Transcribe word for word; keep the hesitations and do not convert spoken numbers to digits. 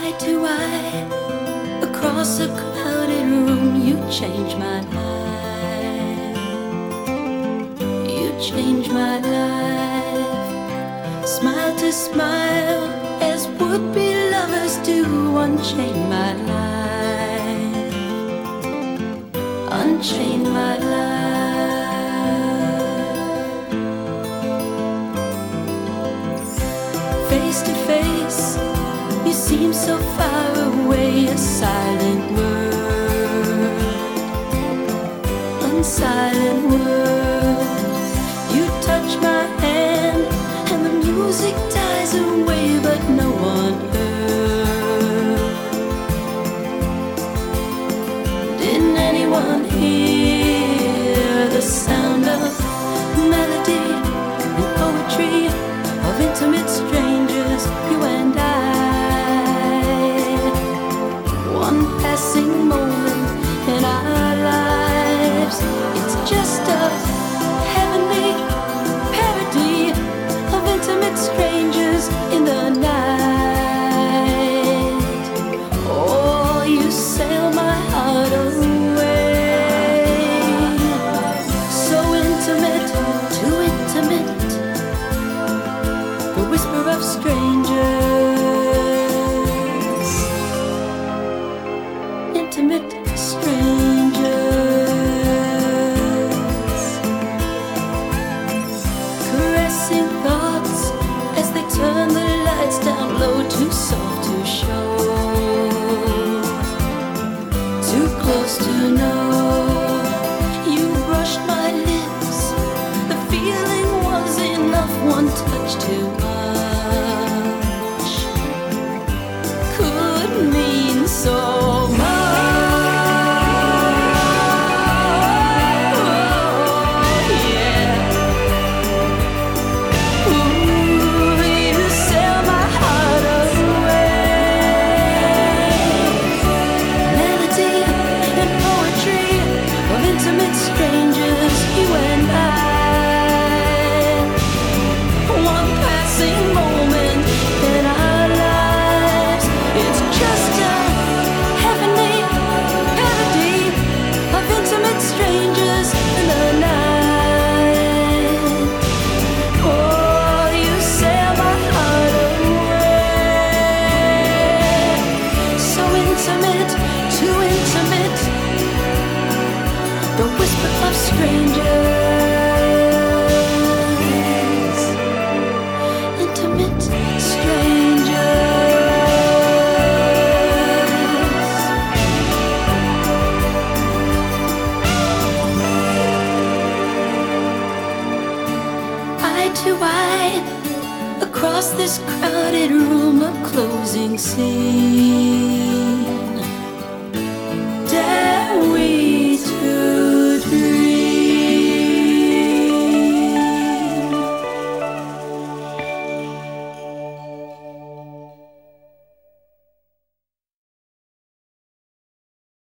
Eye to eye, across a crowded room, you changed my life. You changed my life. Smile to smile, as would-be lovers do. Unchain my life. Unchain my life. Face to face, you seem so far away, a silent word, unsilent word. You touch my hand and the music dies away, but no one heard. Didn't anyone hear the sound of melody and poetry, of intimate strangers, you and I? One passing moment in our lives, it's just a heavenly parody of intimate strangers in the night. Oh, you sail my heart away, so intimate, too intimate, the whisper of strangers, intimate strangers, caressing thoughts as they turn the lights down low, too soft to show, too close to know. You brushed my lips, the feeling was enough, one touch too much could mean so much. Strangers, you and I. One passing moment in our lives, it's just a heavenly parody of intimate strangers in the night. Oh, you sail my heart away, so intimate, too intimate, the whisper of strangers, intimate strangers. Eye to eye, across this crowded room, a closing scene.